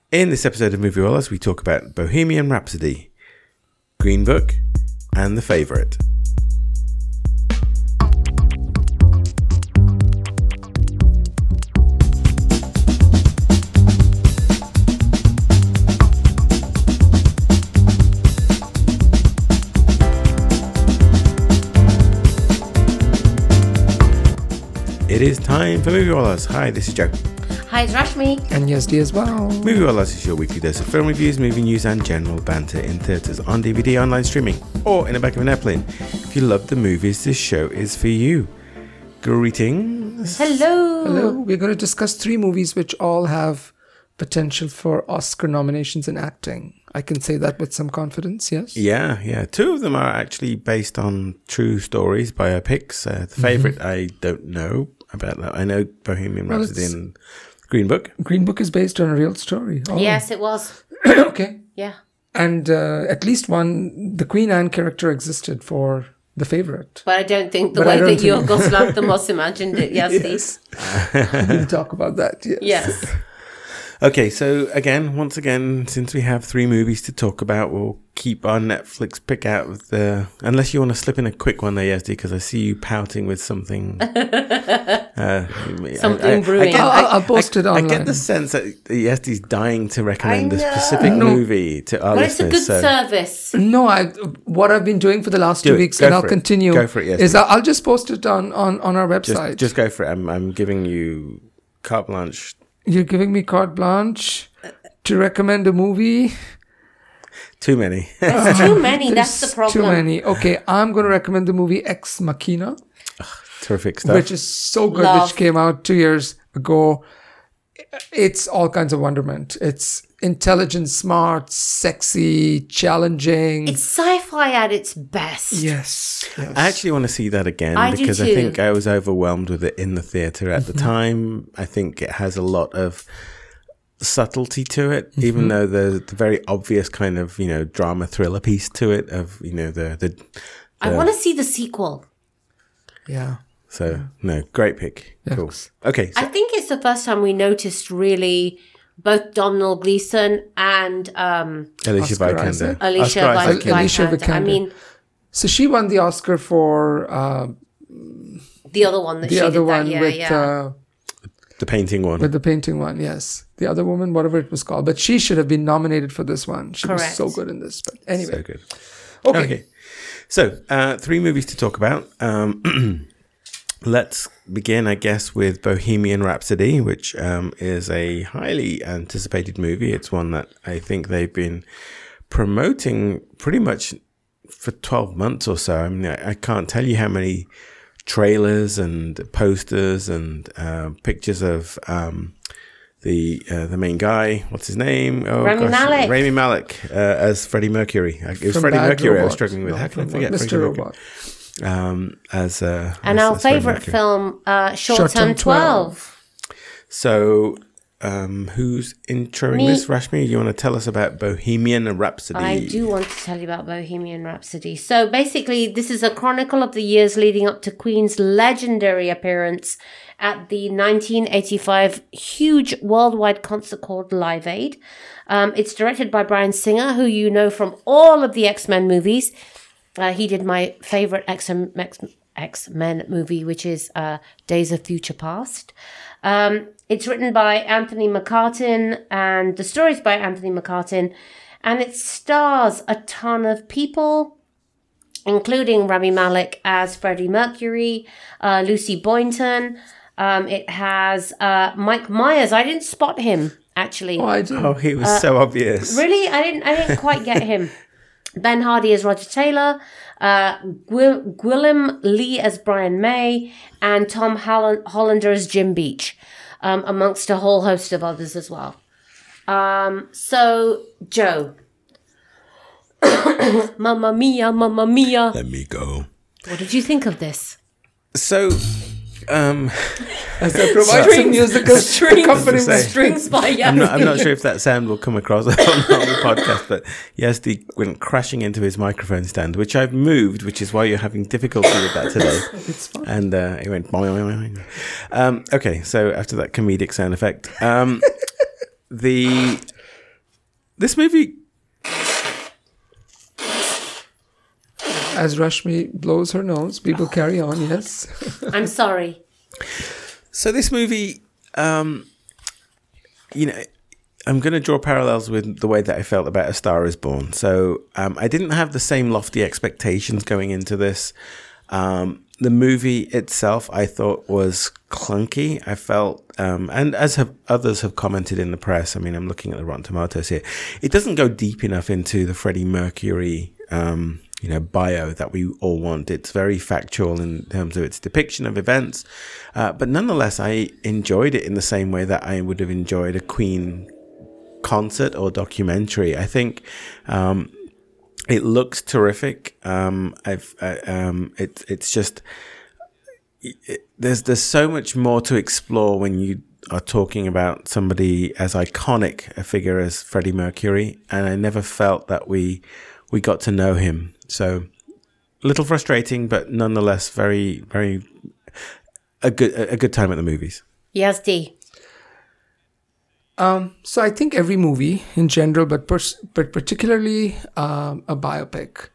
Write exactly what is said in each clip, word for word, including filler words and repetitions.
In this episode of Movie Wallahs, we talk about Bohemian Rhapsody, Green Book, and The Favourite. It is time for Movie Wallahs. Hi, this is Joe. Hi, it's Rashmi. And Yazdi as well. Movie Wallahs is your weekly dose of film reviews, movie news, and general banter in theatres, on D V D, online streaming, or in the back of an airplane. If you love the movies, this show is for you. Greetings. Hello. Hello. We're going to discuss three movies which all have potential for Oscar nominations in acting. I can say that with some confidence, yes? Yeah, yeah. Two of them are actually based on true stories, biopics. Uh, the Favourite, mm-hmm. I don't know about that. I know Bohemian Well, Rhapsody it's- and Green Book. Green Book is based on a real story. Oh. Yes, it was. Okay. Yeah. And uh, at least one, the Queen Anne character existed for The Favourite. But I don't think the But I way don't that think- Yorgos Lanthimos imagined it, yes, Yes. We'll talk about that, yes. Yes. Okay, so again, once again, since we have three movies to talk about, we'll keep our Netflix pick out of the... Unless you want to slip in a quick one there, Yazdi, because I see you pouting with something... uh, Something I, I, brewing. I get, I'll- I, I'll post I, it I online. get the sense that Yazdi's dying to recommend I a know. specific No. movie to our But it's a listeners. good so service. No, I. What I've been doing for the last Do two it. weeks, Go and I'll for it. continue, Go for it, yes, is please. I'll, I'll just post it on, on, on our just, website. just go for it. I'm, I'm giving you carte blanche. You're giving me carte blanche to recommend a movie. Too many. There's too many, that's the There's problem. Too many. Okay, I'm going to recommend the movie Ex Machina, Terrific stuff. which is so good, Love. which came out two years ago. It's all kinds of wonderment. It's intelligent, smart, sexy, challenging. It's sci-fi at its best. yes, yes. I actually want to see that again I do because I too. think I was overwhelmed with it in the theatre at the time. I think it has a lot of subtlety to it, even though there's the very obvious kind of, you know, drama thriller piece to it of, you know, the... the, I the want to see the sequel. yeah. So, no, great pick. Yes. Cool. Okay, so I think it's the first time we noticed really both Domhnall Gleeson and um, Alicia Oscar Vikander. Isaac. Alicia Oscar Isaac. Vi- Alicia Vikander. I Vikander. mean, So she won the Oscar for uh, the other one that the she other did that one year, with yeah. uh, The painting one. with the painting one. Yes, the other woman, whatever it was called, but she should have been nominated for this one. She was Correct. so good in this. But anyway, So good. okay. Okay. So, uh, three movies to talk about. Um, let's begin, I guess, with Bohemian Rhapsody, which um, is a highly anticipated movie. It's one that I think they've been promoting pretty much for twelve months or so. I mean, I, I can't tell you how many trailers and posters and uh, pictures of um, the uh, the main guy. What's his name? Oh, Rami Malek. Rami Malek uh, as Freddie Mercury. It was From Freddie Bad Mercury I was Robot. struggling with. No, How can I from forget Mister Freddie Mercury? Robot. Um, as uh, And as- our as Freddie favourite Mercury. film, uh, Short Short-Term Term twelve. So, um, who's introing Me. this? Rashmi, you want to tell us about Bohemian Rhapsody? I do want to tell you about Bohemian Rhapsody. So basically, this is a chronicle of the years leading up to Queen's legendary appearance at the nineteen eighty-five huge worldwide concert called Live Aid. Um, it's directed by Bryan Singer, who you know from all of the X-Men movies. Uh, he did my favorite X-Men, X- X-Men movie, which is uh, Days of Future Past. Um, it's written by Anthony McCartin, and the story's by Anthony McCartin, and it stars a ton of people, including Rami Malek as Freddie Mercury, uh, Lucy Boynton. Um, it has uh, Mike Myers. I didn't spot him, actually. Oh, I do. Oh, he was so obvious. Really? I didn't I didn't quite get him. Ben Hardy as Roger Taylor, uh, Gwil- Gwilym Lee as Brian May, and Tom Holland- Hollander as Jim Beach, um, amongst a whole host of others as well. Um, so, Joe. Mamma mia, mamma mia. Let me go. What did you think of this? So, um, As I provide some musical strings, accompanying say. Strings by I'm not, I'm Yazdi. not sure if that sound will come across on, on the podcast, but Yazdi went crashing into his microphone stand, which I've moved, which is why you're having difficulty with that today. It's fine. And uh, it went boing, boing, boing. Um, okay, so after that comedic sound effect, um, the this movie... As Rashmi blows her nose, people carry on, yes. I'm sorry. So this movie, um, you know, I'm going to draw parallels with the way that I felt about A Star Is Born. So um, I didn't have the same lofty expectations going into this. Um, the movie itself, I thought, was clunky. I felt, um, and as have others have commented in the press, I mean, I'm looking at the Rotten Tomatoes here, it doesn't go deep enough into the Freddie Mercury um you know, bio that we all want. It's very factual in terms of its depiction of events. Uh, but nonetheless, I enjoyed it in the same way that I would have enjoyed a Queen concert or documentary. I think um, it looks terrific. Um, I've, uh, um, it, it's just, it, there's, there's so much more to explore when you are talking about somebody as iconic a figure as Freddie Mercury. And I never felt that we, we got to know him. So a little frustrating, but nonetheless, very, very a good a good time at the movies. Yes, D. Um, so I think every movie in general, but pers- but particularly um, a biopic,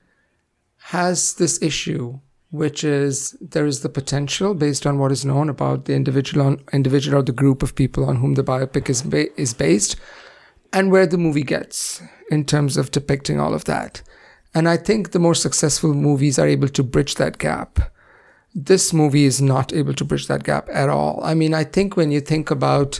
has this issue, which is there is the potential based on what is known about the individual on, individual or the group of people on whom the biopic is ba- is based, and where the movie gets in terms of depicting all of that. And I think the more successful movies are able to bridge that gap. This movie is not able to bridge that gap at all. I mean, I think when you think about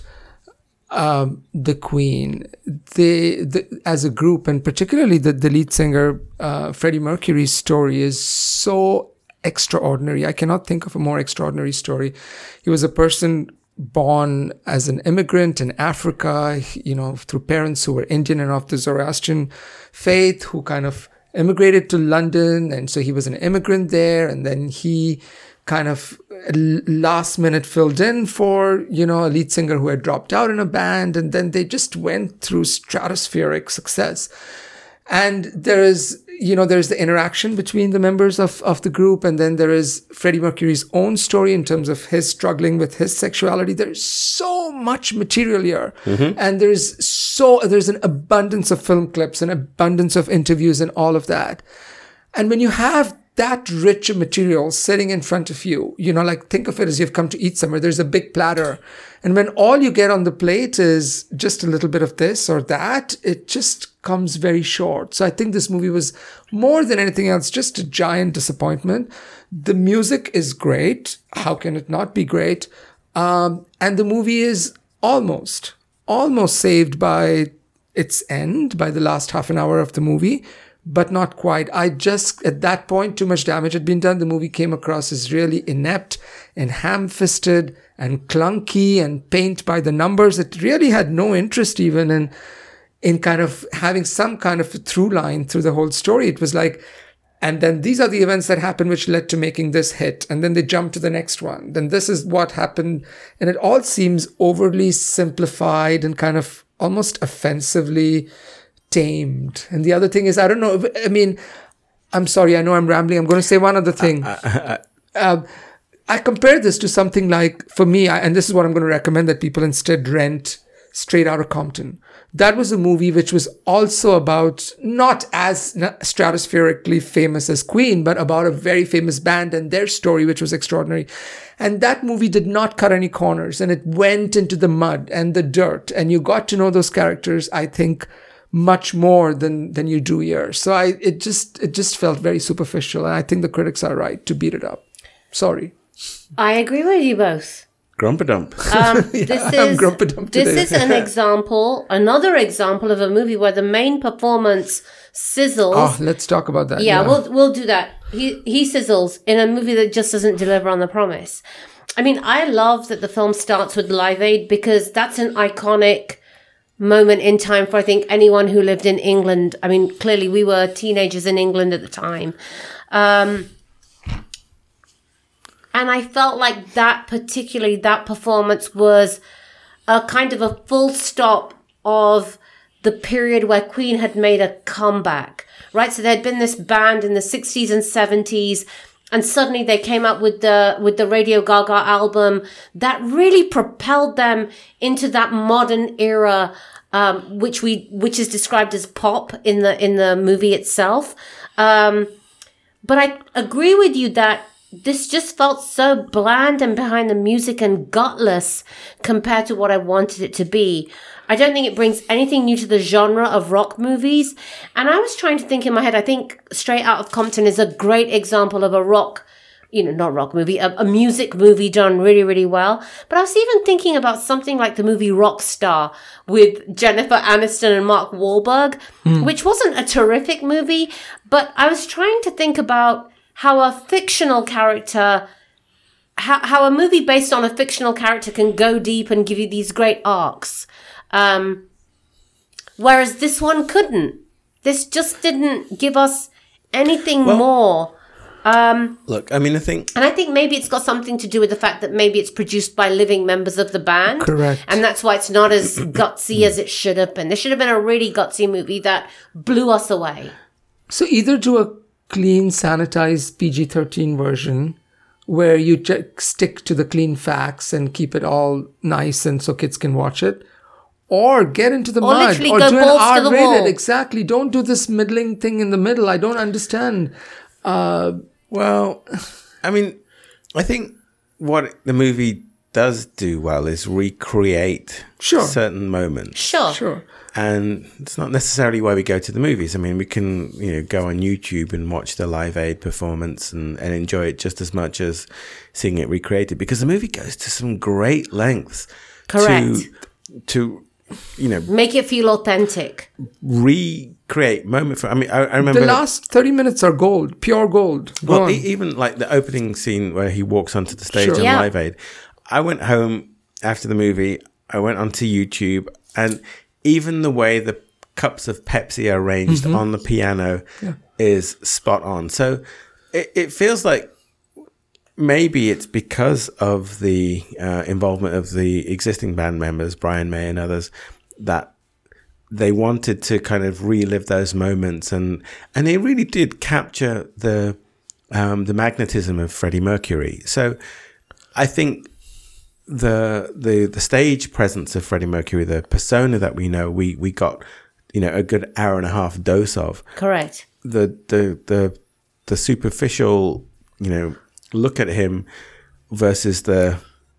um, the Queen, they, the, as a group, and particularly the, the lead singer, uh, Freddie Mercury's story is so extraordinary. I cannot think of a more extraordinary story. He was a person born as an immigrant in Africa, you know, through parents who were Indian and of the Zoroastrian faith, who kind of immigrated to London, and so he was an immigrant there, and then he kind of last minute filled in for, you know, a lead singer who had dropped out in a band, and then they just went through stratospheric success. And there is, you know, there's the interaction between the members of, of the group, and then there is Freddie Mercury's own story in terms of his struggling with his sexuality. There's so much material here. Mm-hmm. And there's so, there's an abundance of film clips, an abundance of interviews and all of that. And when you have that rich material sitting in front of you, you know, like think of it as you've come to eat somewhere, there's a big platter. And when all you get on the plate is just a little bit of this or that, it just comes very short. So I think this movie was more than anything else, just a giant disappointment. The music is great. How can it not be great? Um, and the movie is almost, almost saved by its end, by the last half an hour of the movie. But not quite. I just, at that point, too much damage had been done. The movie came across as really inept and ham-fisted and clunky and paint by the numbers. It really had no interest even in, in kind of having some kind of a through line through the whole story. It was like, and then these are the events that happened which led to making this hit. And then they jump to the next one. Then this is what happened. And it all seems overly simplified and kind of almost offensively tamed. And the other thing is, I don't know, I mean, I'm sorry, I know I'm rambling. I'm going to say one other thing. Uh, uh, uh, um, I compare this to something like, for me, I, and this is what I'm going to recommend that people instead rent, Straight Outta Compton. That was a movie which was also about, not as stratospherically famous as Queen, but about a very famous band and their story, which was extraordinary. And that movie did not cut any corners, and it went into the mud and the dirt, and you got to know those characters, I think, much more than than you do here. So I it just it just felt very superficial, and I think the critics are right to beat it up. Sorry. I agree with you both. Grumpadump. Um, yeah, this I'm is Grumpadump this today. is an example, another example of a movie where the main performance sizzles. Oh, let's talk about that. Yeah, yeah. we'll we'll do that. He he sizzles in a movie that just doesn't deliver on the promise. I mean, I love that the film starts with Live Aid because that's an iconic moment in time for, I think, anyone who lived in England. I mean, clearly we were teenagers in England at the time. Um, and I felt like that, particularly that performance, was a kind of a full stop of the period where Queen had made a comeback, right? So there had been this band in the sixties and seventies, and suddenly they came up with the with the Radio Gaga album that really propelled them into that modern era um, which we which is described as pop in the in the movie itself. Um, but I agree with you that this just felt so bland and behind the music and gutless compared to what I wanted it to be. I don't think it brings anything new to the genre of rock movies. And I was trying to think in my head, I think Straight Outta Compton is a great example of a rock, you know, not rock movie, a, a music movie done really, really well. But I was even thinking about something like the movie Rockstar with Jennifer Aniston and Mark Wahlberg, mm. which wasn't a terrific movie. But I was trying to think about how a fictional character, how, how a movie based on a fictional character can go deep and give you these great arcs. Um, whereas this one couldn't. This just didn't give us anything well, more. Um, look, I mean, I think... And I think maybe it's got something to do with the fact that maybe it's produced by living members of the band. Correct. And that's why it's not as gutsy as it should have been. There should have been a really gutsy movie that blew us away. So either do a clean, sanitized P G thirteen version where you just stick to the clean facts and keep it all nice and so kids can watch it, or get into the or mud, or do an R-rated. Exactly. Don't do this middling thing in the middle. I don't understand. Uh, well, I mean, I think what the movie does do well is recreate sure. certain moments. Sure. Sure. And it's not necessarily why we go to the movies. I mean, we can, you know, go on YouTube and watch the Live Aid performance and, and enjoy it just as much as seeing it recreated, because the movie goes to some great lengths. Correct. To, to you know, make it feel authentic. Recreate moment for. I mean, I, I remember the last thirty minutes are gold, pure gold. Go well, on. e- even like the opening scene where he walks onto the stage Sure. on Yeah. Live Aid. I went home after the movie. I went onto YouTube, and even the way the cups of Pepsi are arranged mm-hmm. on the piano yeah. is spot on. So it, it feels like maybe it's because of the uh, involvement of the existing band members, Brian May and others, that they wanted to kind of relive those moments, and and they really did capture the um, the magnetism of Freddie Mercury. So I think the the the stage presence of Freddie Mercury, the persona that we know, we we got, you know, a good hour and a half dose of. Correct. The the the the superficial, you know, look at him versus the,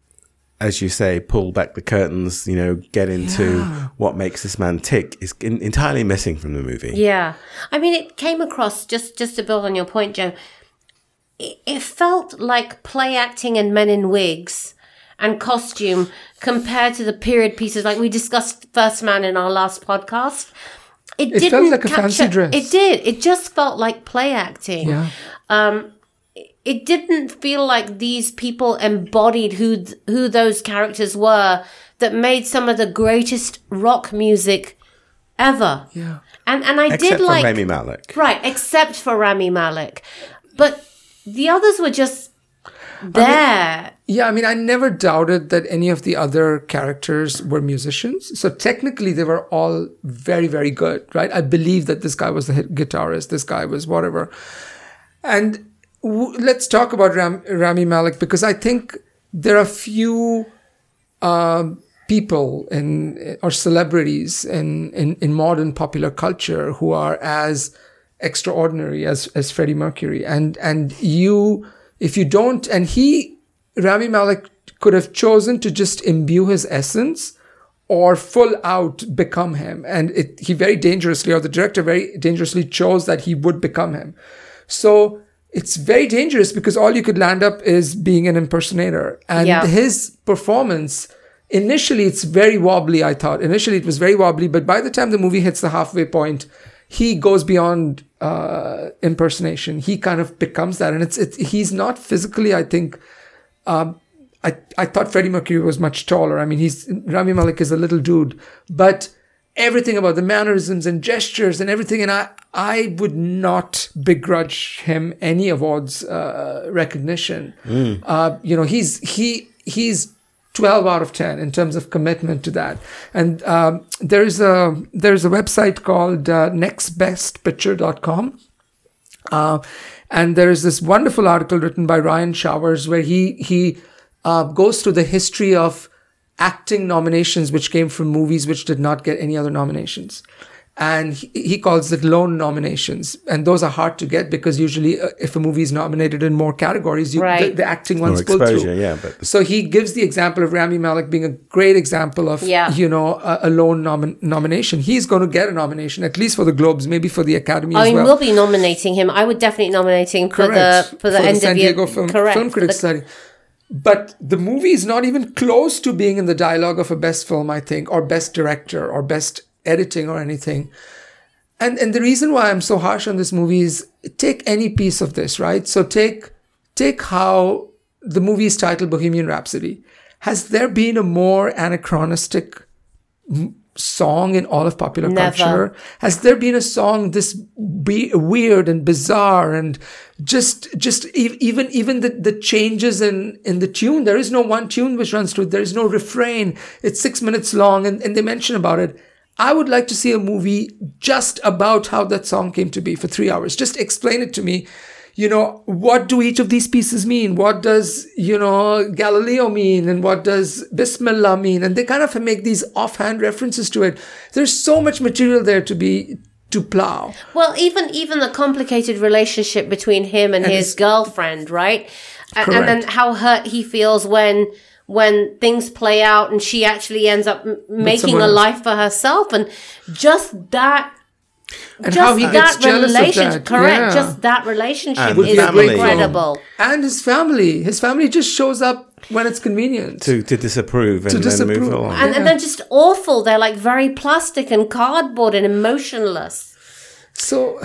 as you say, pull back the curtains, you know, get into Yeah. what makes this man tick is in, entirely missing from the movie. Yeah. I mean, it came across, just, just to build on your point, Joe, it, it felt like play acting and men in wigs and costume compared to the period pieces like we discussed First Man in our last podcast. It, It didn't felt like a capture, fancy dress. It did. It just felt like play acting. Yeah. Um, it didn't feel like these people embodied who th- who those characters were that made some of the greatest rock music ever. Yeah. And and I Except did for like Rami Malek. right, except for Rami Malek, but the others were just there. Yeah, I mean, I never doubted that any of the other characters were musicians. So technically, they were all very, very good, right? I believe that this guy was the hit guitarist, this guy was whatever. And w- let's talk about Ram- Rami Malek, because I think there are few um, people in or celebrities in, in, in modern popular culture who are as extraordinary as, as Freddie Mercury. And and you, if you don't, and he, Rami Malek could have chosen to just imbue his essence or full out become him. And it, he very dangerously, or the director very dangerously chose that he would become him. So it's very dangerous because all you could land up is being an impersonator. And Yeah. his performance, initially it's very wobbly, I thought. Initially it was very wobbly, but by the time the movie hits the halfway point, he goes beyond uh, impersonation. He kind of becomes that. And it's, it's he's not physically, I think, um, I, I thought Freddie Mercury was much taller. I mean, he's Rami Malek is a little dude, but everything about the mannerisms and gestures and everything, and I, I would not begrudge him any awards uh, recognition. Mm. Uh, you know, he's he he's twelve out of ten in terms of commitment to that. And um, there's a there's a website called uh, next best picture dot com. Uh, and there is this wonderful article written by Ryan Showers where he he uh, goes through the history of acting nominations which came from movies which did not get any other nominations. And he, he calls it lone nominations. And those are hard to get because usually uh, if a movie is nominated in more categories, you, Right. the, the acting ones Or pull exposure, through. yeah. But So he gives the example of Rami Malek being a great example of, Yeah. you know, a, a lone nomin- nomination. He's going to get a nomination, at least for the Globes, maybe for the Academy I as mean, well. we'll be nominating him. I would definitely nominate him for Correct. the for the end San of year. Diego Film, correct. Film for Critics the- Study. But the movie is not even close to being in the dialogue of a best film, I think, or best director or best editing or anything. And and the reason why I'm so harsh on this movie is take any piece of this, right? So take take how the movie is titled Bohemian Rhapsody. Has there been a more anachronistic m- song in all of popular Never. culture? Has there been a song this be- weird and bizarre and just just e- even even the, the changes in in the tune? There is no one tune which runs through it. There is no refrain. It's six minutes long, and, and they mention about it. I would like to see a movie just about how that song came to be for three hours. Just explain it to me. You know, what do each of these pieces mean? What does, you know, Galileo mean? And what does Bismillah mean? And they kind of make these offhand references to it. There's so much material there to be, to plow. Well, even even the complicated relationship between him and, And his his- girlfriend, right? A- And, Correct. then how hurt he feels when when things play out and she actually ends up m- making someone a else. life for herself, and just that. And just how he gets that jealous of relationship, that. correct? Yeah. Just that relationship And is with family. incredible. And his family. His family just shows up when it's convenient. to, to disapprove and To then disapprove. move along. And, Yeah. and they're just awful. They're like very plastic and cardboard and emotionless. So,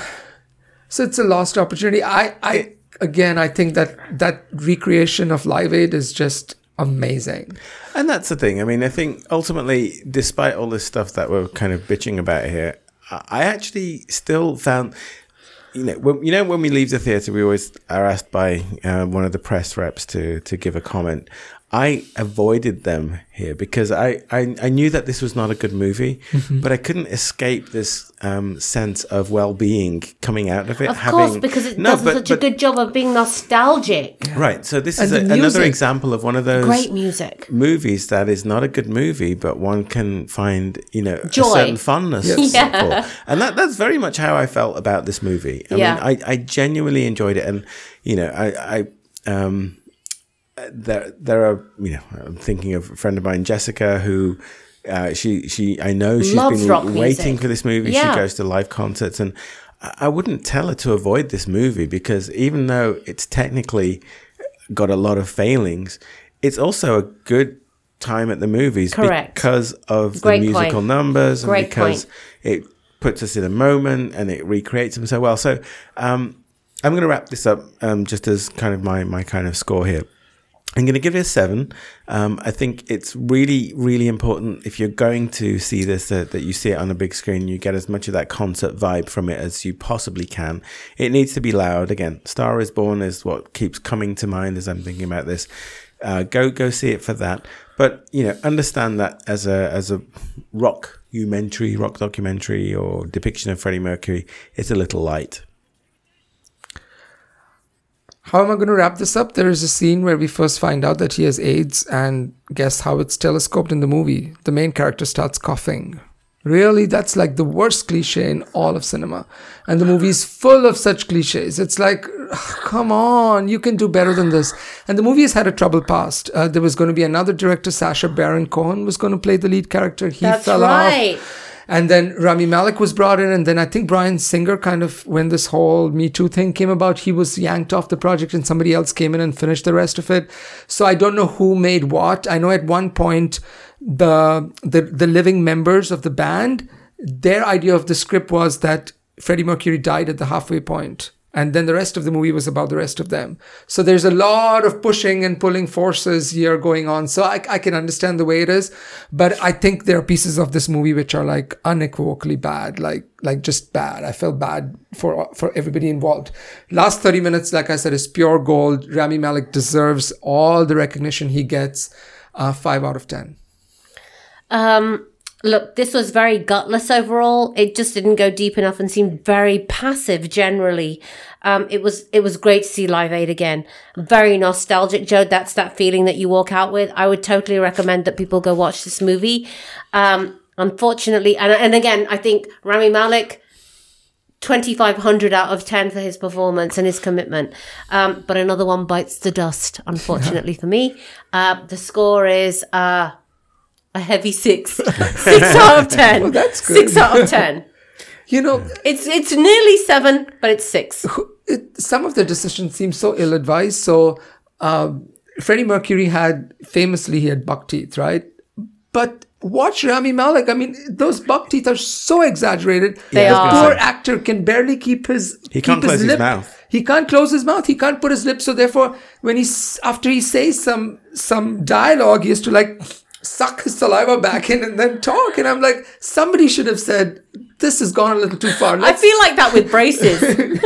so it's a lost opportunity. I, I again, I think that that recreation of Live Aid is just amazing. And that's the thing. I mean, I think ultimately, despite all this stuff that we're kind of bitching about here, I I actually still found, you know, when, you know, when we leave the theatre, we always are asked by uh, one of the press reps to to give a comment. I avoided them here because I, I, I knew that this was not a good movie, Mm-hmm. but I couldn't escape this um, sense of well-being coming out of it. Of having, course, because it No, does but- such a but- good job of being nostalgic. Right. So this And is the a, another music. example of one of those Great music. movies that is not a good movie, but one can find, you know, Joy. a certain fondness Yes. Yeah. for. And that, that's very much how I felt about this movie. I Yeah. mean, I, I genuinely enjoyed it. And, you know, I, I, um, there, there are, you know, I'm thinking of a friend of mine, Jessica, who, uh, she, she, I know she's Loves rock been waiting music. for this movie. Yeah. She goes to live concerts, and I I wouldn't tell her to avoid this movie because even though it's technically got a lot of failings, it's also a good time at the movies Correct. because of Great the musical point. numbers and Great because point. it puts us in a moment and it recreates them so well. So um, I'm going to wrap this up um, just as kind of my, my kind of score here. I'm going to give it a seven. Um, I think it's really, really important if you're going to see this, that, that you see it on a big screen, you get as much of that concert vibe from it as you possibly can. It needs to be loud. Again, Star is Born is what keeps coming to mind as I'm thinking about this. Uh, go, go see it for that. But, you know, understand that as a, as a rock documentary, rock documentary or depiction of Freddie Mercury, it's a little light. How am I going to wrap this up? There is a scene where we first find out that he has AIDS, and guess how it's telescoped in the movie? The main character starts coughing. Really? That's like the worst cliche in all of cinema. And the movie is full of such cliches. It's like, come on, you can do better than this. And the movie has had a troubled past. Uh, there was going to be another director, Sacha Baron Cohen, was going to play the lead character. He That's fell right. off. And then Rami Malek was brought in, and then I think Bryan Singer kind of, when this whole Me Too thing came about, he was yanked off the project and somebody else came in and finished the rest of it. So I don't know who made what. I know at one point, the the, the living members of the band, their idea of the script was that Freddie Mercury died at the halfway point. And then the rest of the movie was about the rest of them. So there's a lot of pushing and pulling forces here going on. So I, I can understand the way it is. But I think there are pieces of this movie which are like unequivocally bad, like like just bad. I felt bad for for everybody involved. Last thirty minutes, like I said, is pure gold. Rami Malek deserves all the recognition he gets. Uh, five out of ten. Um, look, this was very gutless overall. It just didn't go deep enough and seemed very passive generally. Um, it was it was great to see Live Aid again. Very nostalgic, Joe. That's that feeling that you walk out with. I would totally recommend that people go watch this movie. Um, unfortunately, and, and again, I think Rami Malek, twenty-five hundred out of ten for his performance and his commitment. Um, but another one bites the dust, unfortunately for me. Uh, the score is uh, a heavy six. Six out of ten. Well, that's good. Six out of ten. You know, It's it's nearly seven, but it's six. it, some of the decisions seem so ill-advised. So uh, Freddie Mercury had, famously, he had buck teeth, right? But watch Rami Malek. I mean, those buck teeth are so exaggerated. They the are. poor actor can barely keep his He keep can't his close his lip. mouth. He can't close his mouth. He can't put his lips. So therefore, when he's after he says some some dialogue, he has to like suck his saliva back in and then talk. And I'm like, somebody should have said, this has gone a little too far. I Let's, feel like that with braces.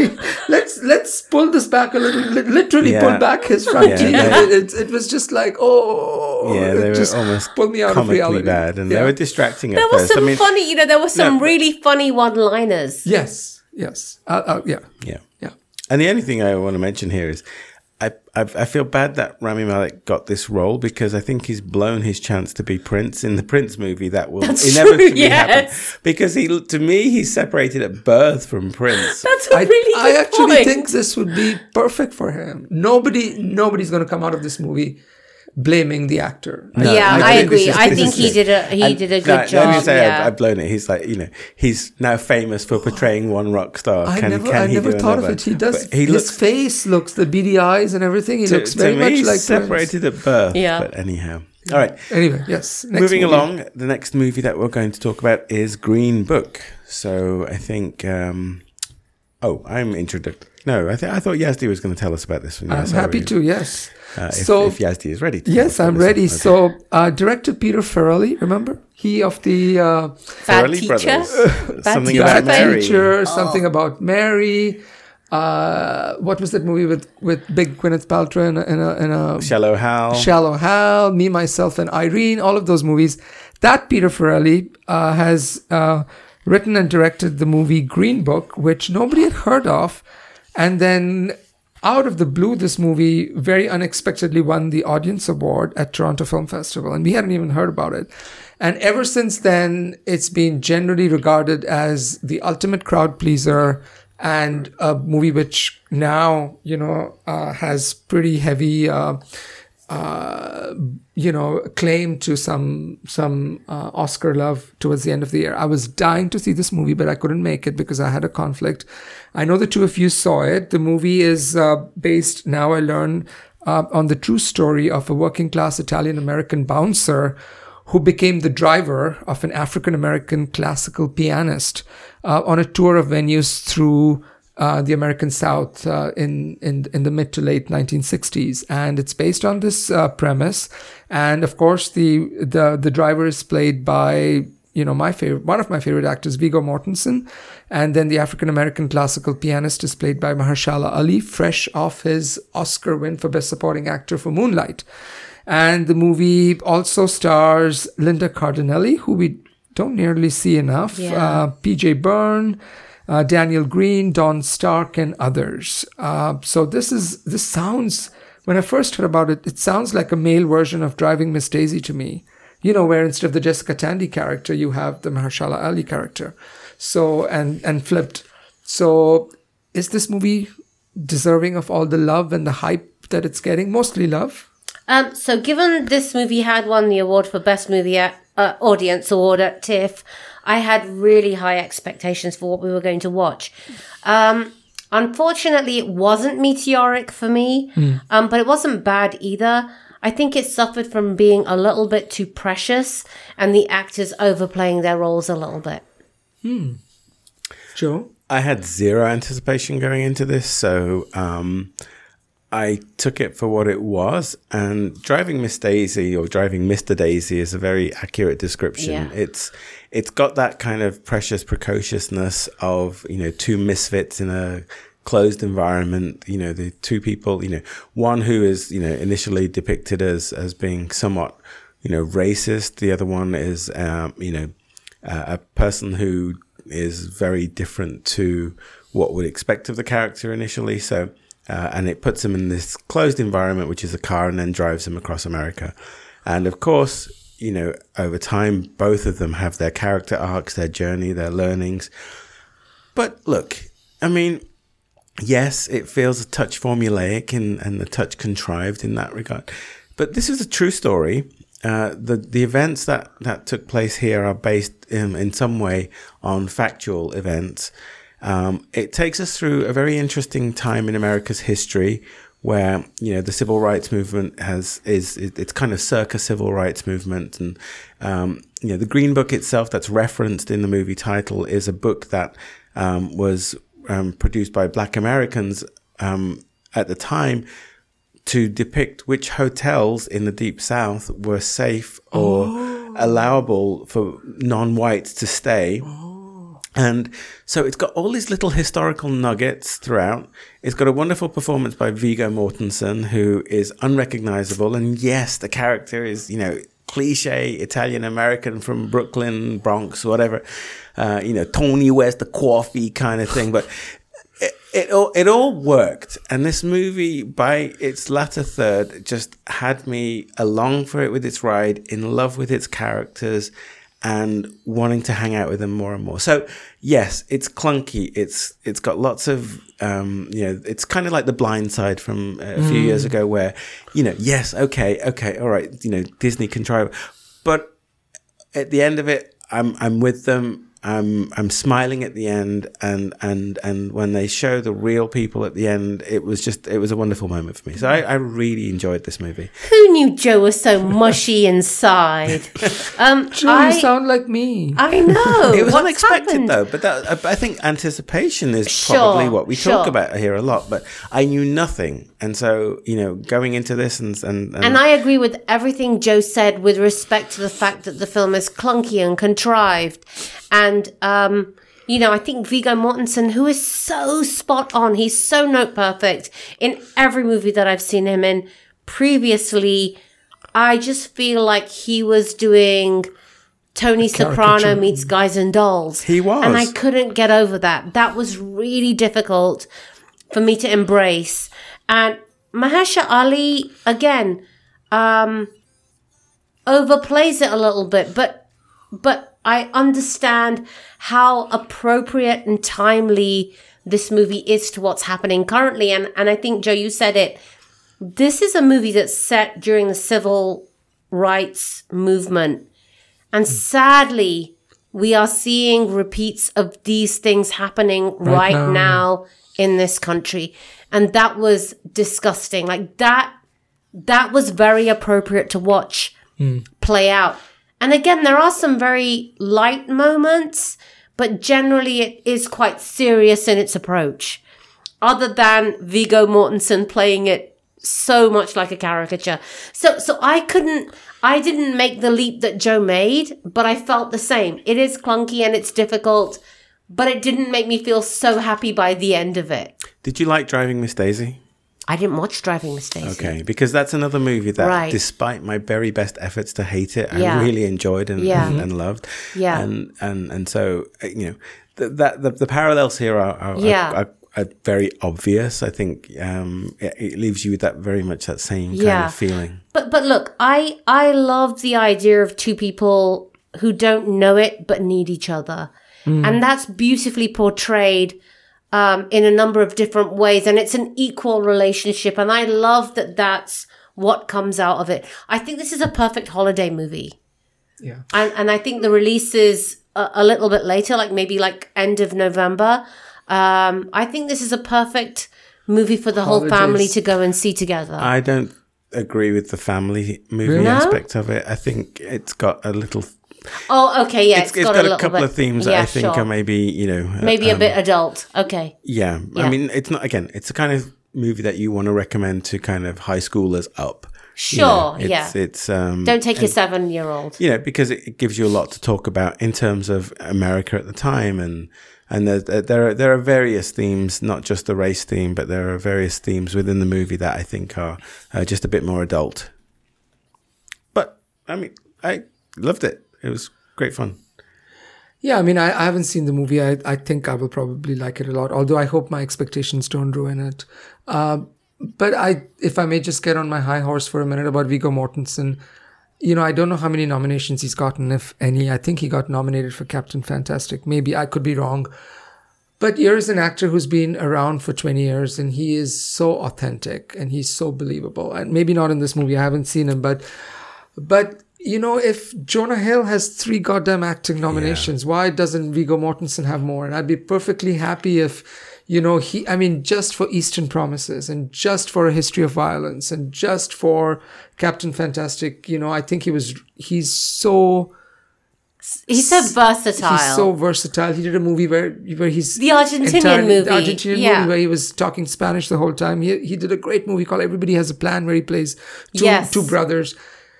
let's let's pull this back a little. li- Literally Yeah. pull back his front Yeah, teeth. yeah. It, it, it was just like, oh, Yeah, it they were just almost pulled me out of comically reality. bad, and Yeah. they were distracting at There was first. some I mean, funny, you know, there were some No, but- really funny one-liners. Yes, yes, uh, uh, yeah, yeah. yeah. And the only thing I want to mention here is, I, I I feel bad that Rami Malek got this role because I think he's blown his chance to be Prince in the Prince movie. That will That's inevitably true, happen yes. because he, to me, he's separated at birth from Prince. That's a I, really I good actually point. think this would be perfect for him. Nobody, nobody's going to come out of this movie blaming the actor. No, yeah, I I, think agree. this is- I this think is he it. did a he And did a good no, Let me job. say Yeah. I've, I've blown it. He's like, you know, he's now famous for portraying one rock star. I Can, never, can I he never do thought another? of it. He does. But he his looks face looks, the beady eyes and everything. He to, looks to very me, much he's like Prince. separated at birth. Yeah. But anyhow, all right. Anyway, yes. Next Moving movie. along, the next movie that we're going to talk about is Green Book. So I think. Um, oh, I'm introduced. No, I, th- I thought Yazdi was going to tell us about this one. I'm Yes, happy I- to. Yes. Uh, if, so if Yazdi is ready. To tell yes, us about I'm this ready. one. Okay. So uh, director Peter Farrelly, remember he of the. Uh, Bad Farrelly teacher. Brothers. Bad Something teacher. about Bad Mary. Teacher, something about Mary. Uh, what was that movie with, with big Gwyneth Paltrow in a, in a, in a Shallow Hal. Shallow Hal, Me, Myself, and Irene, all of those movies. That Peter Farrelly uh, has uh, written and directed the movie Green Book, which nobody had heard of. And then out of the blue, this movie very unexpectedly won the Audience Award at Toronto Film Festival. And we hadn't even heard about it. And ever since then, it's been generally regarded as the ultimate crowd pleaser and a movie which now, you know, uh, has pretty heavy, uh, uh, you know, claim to some some uh, Oscar love towards the end of the year. I was dying to see this movie, but I couldn't make it because I had a conflict. I know the two of you saw it. The movie is uh, based, now I learn, uh, on the true story of a working class Italian American bouncer who became the driver of an African American classical pianist uh, on a tour of venues through uh, the American South uh, in, in in the mid to late nineteen sixties. And it's based on this uh, premise. And of course, the the the driver is played by, you know, my favorite, one of my favorite actors, Viggo Mortensen. And then the African American classical pianist is played by Mahershala Ali, fresh off his Oscar win for Best Supporting Actor for Moonlight. And the movie also stars Linda Cardinelli, who we don't nearly see enough, Yeah. uh, P J Byrne, uh, Daniel Green, Don Stark, and others. Uh, so this is this sounds, when I first heard about it, it sounds like a male version of Driving Miss Daisy to me. You know, where instead of the Jessica Tandy character, you have the Mahershala Ali character. So, and, and flipped. So is this movie deserving of all the love and the hype that it's getting? Mostly love. Um, so given this movie had won the award for Best Movie at, uh, Audience Award at TIFF, I had really high expectations for what we were going to watch. Um, unfortunately, it wasn't meteoric for me, Mm. um, but it wasn't bad either. I think it suffered from being a little bit too precious and the actors overplaying their roles a little bit. Joe? I had zero anticipation going into this, so um, I took it for what it was. And Driving Miss Daisy or Driving Mister Daisy is a very accurate description. Yeah. It's it's got that kind of precious precociousness of, you know, two misfits in a closed environment. You know, the two people, you know, one who is, you know, initially depicted as as being somewhat, you know, racist. The other one is, um, you know, uh, a person who is very different to what we'd expect of the character initially. So, uh, and it puts him in this closed environment, which is a car, and then drives him across America. And of course, you know, over time, both of them have their character arcs, their journey, their learnings. But look, I mean, yes, it feels a touch formulaic and, and a touch contrived in that regard. But this is a true story. Uh, the the events that, that took place here are based in, in some way on factual events. Um, it takes us through a very interesting time in America's history where, you know, the civil rights movement has is it's kind of circa civil rights movement. And, um, you know, the Green Book itself that's referenced in the movie title is a book that um, was um, produced by Black Americans um, at the time to depict which hotels in the Deep South were safe or oh. allowable for non-whites to stay. Oh. And so it's got all these little historical nuggets throughout. It's got a wonderful performance by Viggo Mortensen, who is unrecognizable. And yes, the character is, you know, cliche Italian-American from Brooklyn, Bronx, whatever. Uh, you know, Tony, where's the coffee kind of thing. But It, it all it all worked, and this movie, by its latter third, just had me along for it with its ride, in love with its characters, and wanting to hang out with them more and more. So, yes, it's clunky. It's it's got lots of um, you know, it's kind of like The Blind Side from a few mm. years ago, where, you know, yes, okay, okay, all right, you know, Disney contrived, but at the end of it, I'm I'm with them. I'm I'm smiling at the end, and, and, and when they show the real people at the end, it was just it was a wonderful moment for me. So I, I really enjoyed this movie. Who knew Joe was so mushy inside? Um, Joe, I, you sound like me. I know. It was What's unexpected happened? though, but that, I think anticipation is Sure, probably what we sure. talk about here a lot. But I knew nothing, and so, you know, going into this and and, And I agree with everything Joe said with respect to the fact that the film is clunky and contrived. And, um, you know, I think Viggo Mortensen, who is so spot on, he's so note perfect in every movie that I've seen him in previously. I just feel like he was doing Tony Soprano meets Guys and Dolls. He was. And I couldn't get over that. That was really difficult for me to embrace. And Mahershala Ali, again, um, overplays it a little bit, but, but, I understand how appropriate and timely this movie is to what's happening currently. And, and I think, Joe, you said it. This is a movie that's set during the civil rights movement. And sadly, we are seeing repeats of these things happening right, right now. now in this country. And that was disgusting. Like that, that was very appropriate to watch mm. play out. And again, there are some very light moments, but generally it is quite serious in its approach. Other than Viggo Mortensen playing it so much like a caricature. So so I couldn't, I didn't make the leap that Joe made, but I felt the same. It is clunky and it's difficult, but it didn't make me feel so happy by the end of it. Did you like Driving Miss Daisy? I didn't watch Driving Miss Daisy. Okay, because that's another movie that, right. despite my very best efforts to hate it, yeah. I really enjoyed and, yeah. and, and loved. Yeah, and and and so, you know, the, that the, the parallels here are are, yeah. are, are, are very obvious. I think um, it, it leaves you with that very much that same kind yeah. of feeling. But but look, I I love the idea of two people who don't know it but need each other, mm. and that's beautifully portrayed. Um, in a number of different ways, and it's an equal relationship, and I love that that's what comes out of it. I think this is a perfect holiday movie. Yeah. And, and I think the release is a, a little bit later, like maybe like end of November. Um, I think this is a perfect movie for the Holidays. Whole family to go and see together. I don't agree with the family movie really? aspect of it. I think it's got a little... Oh, okay, yeah. It's, it's, it's got, got a, a couple bit, of themes yeah, that I think sure. are maybe, you know... Maybe um, a bit adult. Okay. Yeah. yeah. I mean, it's not, again, it's a kind of movie that you want to recommend to kind of high schoolers up. Sure, you know, it's, yeah. It's, um, Don't take and, your seven-year-old. You know, because it, it gives you a lot to talk about in terms of America at the time. And and there, there, are, there are various themes, not just the race theme, but there are various themes within the movie that I think are uh, just a bit more adult. But, I mean, I loved it. It was great fun. Yeah, I mean, I, I haven't seen the movie. I, I think I will probably like it a lot, although I hope my expectations don't ruin it. Uh, but I, if I may just get on my high horse for a minute about Viggo Mortensen, you know, I don't know how many nominations he's gotten, if any. I think he got nominated for Captain Fantastic. Maybe, I could be wrong. But here's an actor who's been around for twenty years, and he is so authentic and he's so believable. And maybe not in this movie, I haven't seen him, but, but you know, if Jonah Hill has three goddamn acting nominations, yeah. why doesn't Viggo Mortensen have more? And I'd be perfectly happy if, you know, he, I mean, just for Eastern Promises and just for A History of Violence and just for Captain Fantastic, you know, I think he was, he's so... He's so versatile. He's so versatile. He did a movie where where he's... The Argentinian entirely, movie. The Argentinian yeah. movie where he was talking Spanish the whole time. He, he did a great movie called Everybody Has a Plan where he plays two, yes. two brothers.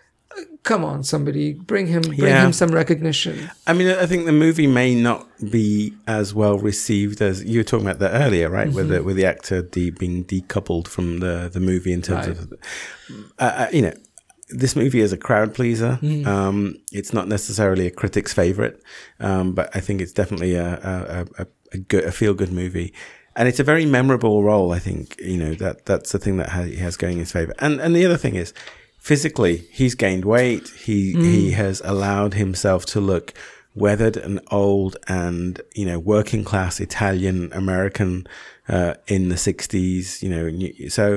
Come on, somebody, bring him, bring yeah. him some recognition. I mean, I think the movie may not be as well received as you were talking about that earlier, right? Mm-hmm. With the with the actor de- being decoupled from the, the movie in terms right. of, uh, you know, this movie is a crowd pleaser. Mm. Um, it's not necessarily a critic's favorite, um, but I think it's definitely a a, a, a good a feel good movie. And it's a very memorable role. I think you know that that's the thing that he has going in his favor. And and the other thing is, physically, he's gained weight. He mm. he has allowed himself to look weathered and old, and you know, working class Italian American uh, in the sixties. You know, so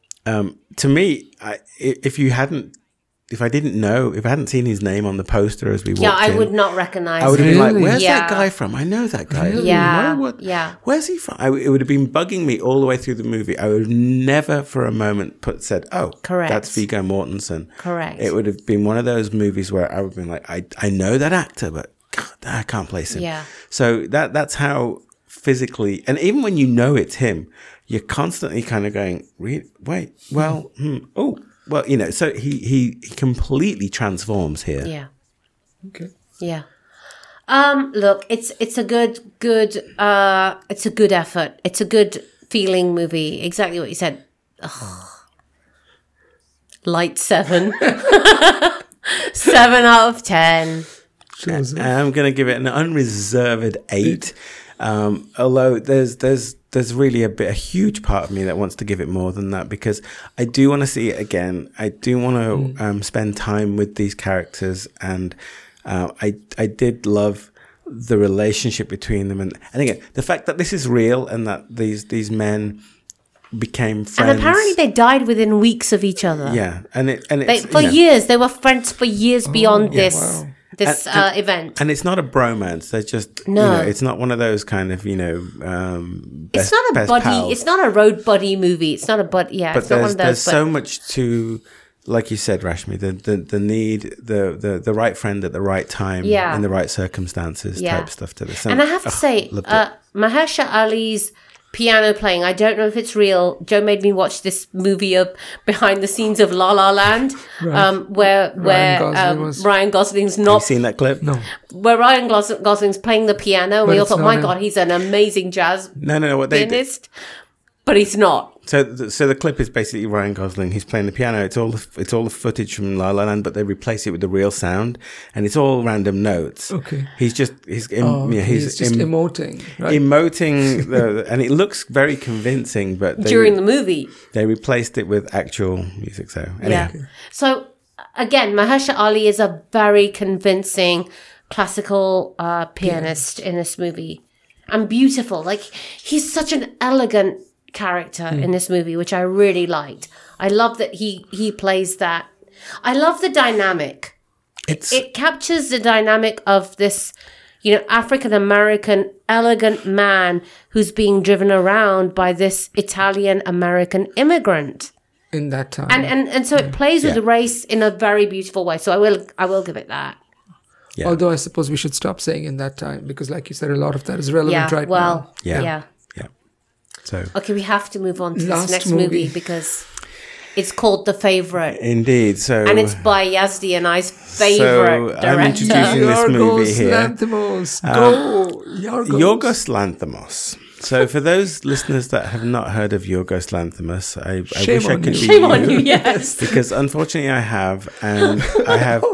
um, to me, I, if you hadn't, if I didn't know, if I hadn't seen his name on the poster as we walked yeah, I in, would not recognize. I would have him. been like, "Where's yeah. that guy from? I know that guy. Really? Yeah, Where, what, yeah. Where's he from?" I, it would have been bugging me all the way through the movie. I would have never, for a moment, put said, "Oh, correct, that's Viggo Mortensen." Correct. It would have been one of those movies where I would have been like, "I I know that actor, but God, I can't place him." Yeah. So that that's how physically, and even when you know it's him, you're constantly kind of going, "Wait, well, hmm, oh." Well, you know, so he, he, he completely transforms here. Yeah. Okay. Yeah. Um, look, it's it's a good good uh it's a good effort. It's a good feeling movie. Exactly what you said. Ugh. Light seven. Seven out of ten. Joseph. I'm going to give it an unreserved eight. Um, although there's there's there's really a bit a huge part of me that wants to give it more than that, because I do want to see it again. I do want to mm. um, spend time with these characters, and uh, I I did love the relationship between them, and and again the fact that this is real and that these these men became friends. And apparently they died within weeks of each other. Yeah, and it and they, it's, for you know, years they were friends for years beyond yeah, this. wow. This and, uh, and, event. And it's not a bromance. They're just, no. you know, it's not one of those kind of, you know, um, best, it's not a best buddy, pals. It's not a road buddy movie. It's not a bud, yeah, but it's not one of those. There's but so much to, like you said, Rashmi, the, the, the need, the, the, the right friend at the right time, yeah. in the right circumstances yeah. type stuff to this. And, and I have to oh, say, uh, Mahershala Ali's piano playing, I don't know if it's real. Joe made me watch this movie up behind the scenes of La La Land, right. um, where where Ryan, Gosling um, was... Ryan Gosling's not. Have you seen that clip? No. Where Ryan Gos- Gosling's playing the piano, and But we all it's thought, not my him. God, he's an amazing jazz No, no, no. What they did. pianist. But he's not. So, th- so the clip is basically Ryan Gosling. He's playing the piano. It's all the, it's all the footage from La La Land, but they replace it with the real sound, and it's all random notes. Okay. He's just he's em- Oh, yeah, okay. he's, He's just em- emoting, right? emoting, the, and it looks very convincing. But they, During the movie. they replaced it with actual music. So anyway. Yeah. So again, Mahershala Ali is a very convincing classical uh, pianist in this movie, and beautiful. Like, he's such an elegant character mm. in this movie, which I really liked. I love that he he plays that. I love the dynamic. It's It captures the dynamic of this, you know, African American elegant man who's being driven around by this Italian American immigrant. In that time. And and and so it plays with Yeah. the race in a very beautiful way. So I will I will give it that. yeah. Although I suppose we should stop saying in that time, because like you said, a lot of that is relevant Yeah. right Well, now. Yeah. yeah. yeah. So Okay, we have to move on to Last this next movie. movie. because it's called The Favorite. indeed, so And it's by Yazdi and I's favorite So, I'm director. introducing this movie Yorgos here. Lanthimos. Go! Yorgos. Yorgos Lanthimos. So, for those listeners that have not heard of Yorgos Lanthimos, I, I Shame wish I on could you. be Shame on you, yes. because unfortunately I have, and I have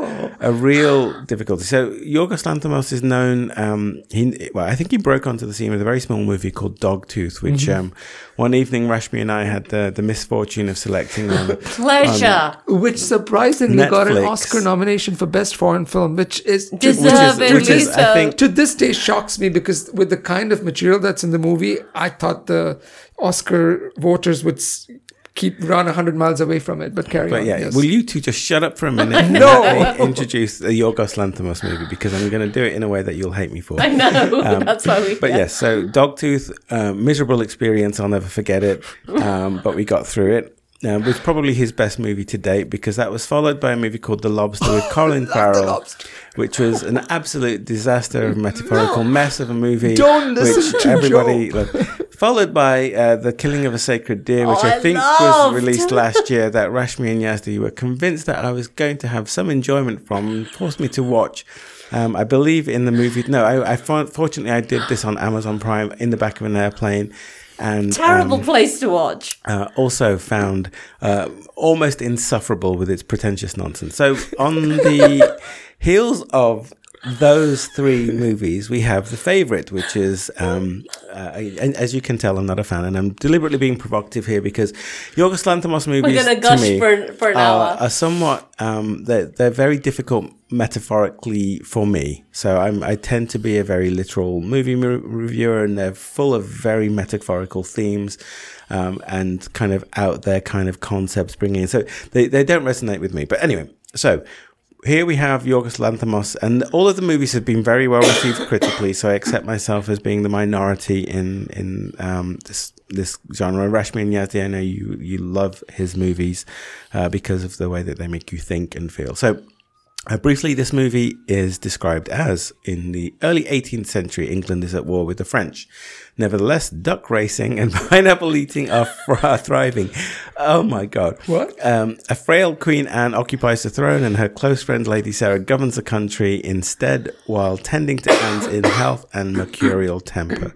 a real difficulty. So Yorgos Lanthimos is known. Um, he well, I think he broke onto the scene with a very small movie called Dogtooth, which mm-hmm. um, one evening Rashmi and I had the, the misfortune of selecting on pleasure, on which surprisingly Netflix. got an Oscar nomination for best foreign film, which is deservedly which is, which is, so. I think, to this day shocks me, because with the kind of material that's in the movie, I thought the Oscar voters would s- keep run one hundred miles away from it, but carry but on. yeah, Yes. will you two just shut up for a minute and No. let me introduce the Yorgos Lanthimos movie, because I'm going to do it in a way that you'll hate me for. I know, um, that's why we... But yeah. yes, so Dogtooth, uh, miserable experience, I'll never forget it, um, but we got through it. Uh, was probably his best movie to date, because that was followed by a movie called The Lobster with Colin Farrell, which was an absolute disaster, a metaphorical mess of a movie. Don't listen which to everybody loved. Followed by uh, The Killing of a Sacred Deer, which Oh, I I think loved. was released last year, that Rashmi and Yazdi were convinced that I was going to have some enjoyment from, and forced me to watch. Um, I believe in the movie. No, I, I fortunately I did this on Amazon Prime in the back of an airplane. And, Terrible um, place to watch. Uh, also found uh, almost insufferable with its pretentious nonsense. So on the heels of those three movies, we have The Favourite, which is, um, uh, and as you can tell, I'm not a fan, and I'm deliberately being provocative here, because Yorgos Lanthimos movies, We're going to to gush me, for, for an are, hour. are somewhat, um, they're, they're very difficult metaphorically for me. So I'm, I tend to be a very literal movie re- reviewer, and they're full of very metaphorical themes um, and kind of out there kind of concepts bringing in. So they, they don't resonate with me. But anyway, so here we have Yorgos Lanthimos, and all of the movies have been very well received critically, so I accept myself as being the minority in in um, this this genre. Rashmi and Yazdi, I know you, you love his movies uh, because of the way that they make you think and feel. So Uh, briefly, this movie is described as, in the early eighteenth century, England is at war with the French. Nevertheless, duck racing and pineapple eating are, fr- are thriving. Oh my God. What? Um, a frail Queen Anne occupies the throne, and her close friend Lady Sarah governs the country instead, while tending to Anne's ill health and mercurial temper.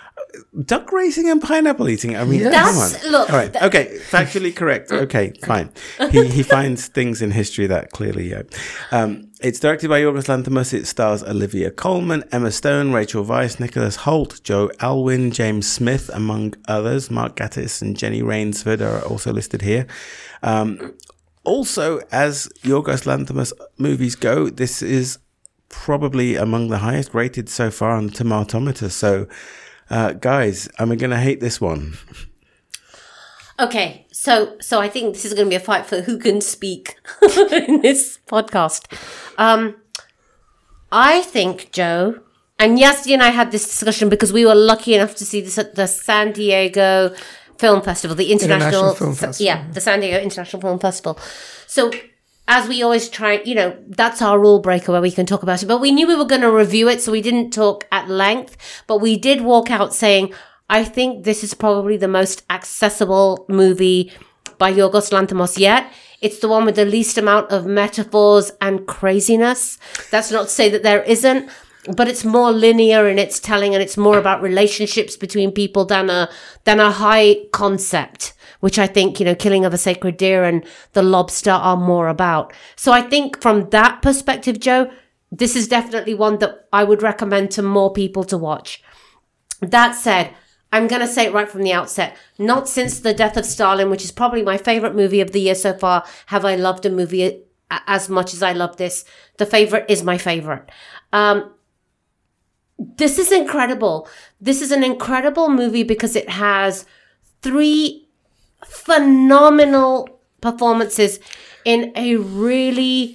Duck racing and pineapple eating. I mean, Yes. come That's- on. look, All right. that- Okay. Factually correct. Okay. Fine. He he finds things in history that clearly. Yeah. Um, it's directed by Yorgos Lanthimos. It stars Olivia Colman, Emma Stone, Rachel Weisz, Nicholas Hoult, Joe Alwyn, James Smith, among others. Mark Gatiss and Jenny Rainsford are also listed here. Um, also, as Yorgos Lanthimos movies go, this is probably among the highest rated so far on the Tomatometer. So. Uh, guys, am I going to hate this one? Okay, so so I think this is going to be a fight for who can speak in this podcast. Um, I think, Joe, and Yazdi and I had this discussion because we were lucky enough to see this at the San Diego Film Festival, the international, International Film Festival. yeah, the San Diego International Film Festival. So, as we always try, you know, that's our rule breaker where we can talk about it. But we knew we were going to review it, so we didn't talk at length. But we did walk out saying, I think this is probably the most accessible movie by Yorgos Lanthimos yet. It's the one with the least amount of metaphors and craziness. That's not to say that there isn't, but it's more linear in its telling, and it's more about relationships between people than a than a high concept, which I think, you know, Killing of a Sacred Deer and The Lobster are more about. So I think from that perspective, Joe, this is definitely one that I would recommend to more people to watch. That said, I'm going to say it right from the outset. Not since The Death of Stalin, which is probably my favorite movie of the year so far, have I loved a movie as much as I love this. The Favorite is my favorite. Um, this is incredible. This is an incredible movie because it has three phenomenal performances in a really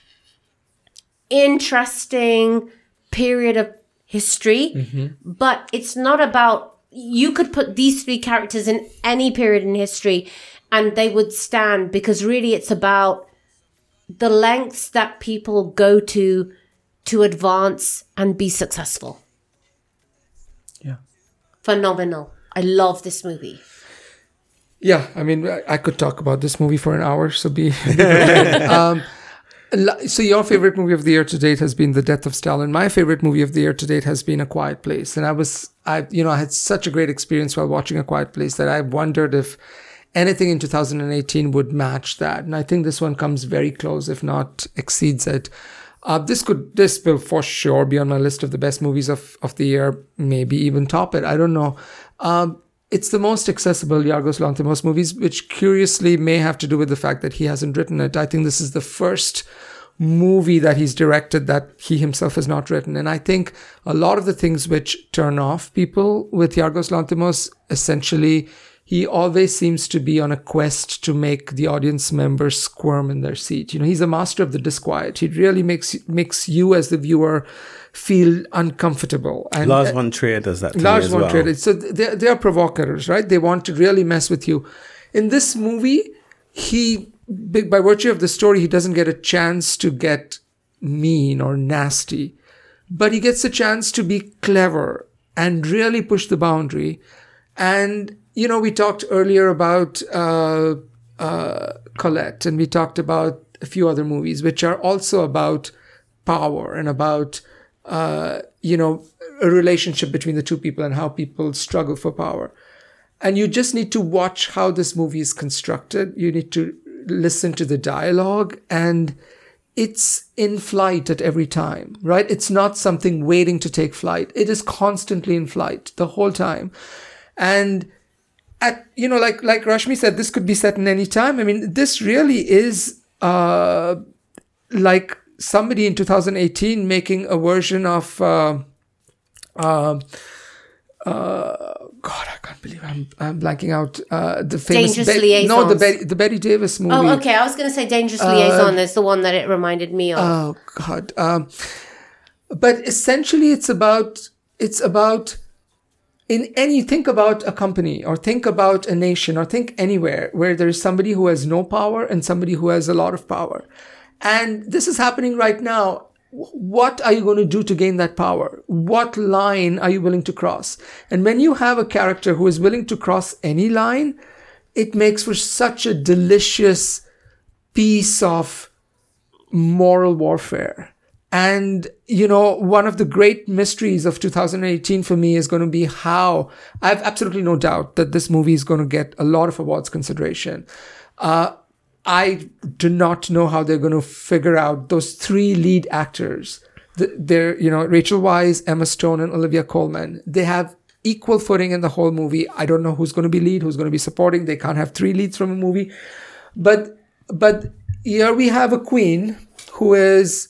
interesting period of history. Mm-hmm. But it's not about, you could put these three characters in any period in history and they would stand, because really it's about the lengths that people go to to advance and be successful. Yeah. Phenomenal. I love this movie. Yeah, I mean, I, I could talk about this movie for an hour, so be... um, la- so your favorite movie of the year to date has been The Death of Stalin. My favorite movie of the year to date has been A Quiet Place. And I was, I, you know, I had such a great experience while watching A Quiet Place that I wondered if anything in two thousand eighteen would match that. And I think this one comes very close, if not exceeds it. Uh, this could, this will for sure be on my list of the best movies of, of the year, maybe even top it. I don't know. Um, it's the most accessible Yorgos Lanthimos movies, which curiously may have to do with the fact that he hasn't written it. I think this is the first movie that he's directed that he himself has not written. And I think a lot of the things which turn off people with Yorgos Lanthimos, essentially, he always seems to be on a quest to make the audience members squirm in their seat. You know, he's a master of the disquiet. He really makes makes you as the viewer feel uncomfortable. And Lars von Trier does that to Lars me as von well. Trier. So they they are provocateurs, right? They want to really mess with you. In this movie, he, by virtue of the story, he doesn't get a chance to get mean or nasty, but he gets a chance to be clever and really push the boundary. And you know, we talked earlier about uh, uh, Colette, and we talked about a few other movies, which are also about power and about, uh, you know, a relationship between the two people and how people struggle for power. And you just need to watch how this movie is constructed. You need to listen to the dialogue, and it's in flight at every time, right? It's not something waiting to take flight. It is constantly in flight the whole time. And at, you know, like like Rashmi said, this could be set in any time. I mean, this really is uh, like somebody in two thousand eighteen making a version of uh, uh, uh, God, I can't believe I'm I'm blanking out uh, the famous Dangerous Be- Liaisons. no the Betty, the Betty Davis movie. Oh, okay. I was going to say Dangerous Liaison is the one that it reminded me of. Oh God! Um, but essentially, it's about it's about. In any, think about a company or think about a nation or think anywhere where there is somebody who has no power and somebody who has a lot of power. And this is happening right now. What are you going to do to gain that power? What line are you willing to cross? And when you have a character who is willing to cross any line, it makes for such a delicious piece of moral warfare. And, you know, one of the great mysteries of two thousand eighteen for me is going to be how, I have absolutely no doubt that this movie is going to get a lot of awards consideration. Uh, I do not know how they're going to figure out those three lead actors. The, they're, you know, Rachel Weisz, Emma Stone, and Olivia Colman. They have equal footing in the whole movie. I don't know who's going to be lead, who's going to be supporting. They can't have three leads from a movie. But, but here we have a queen who is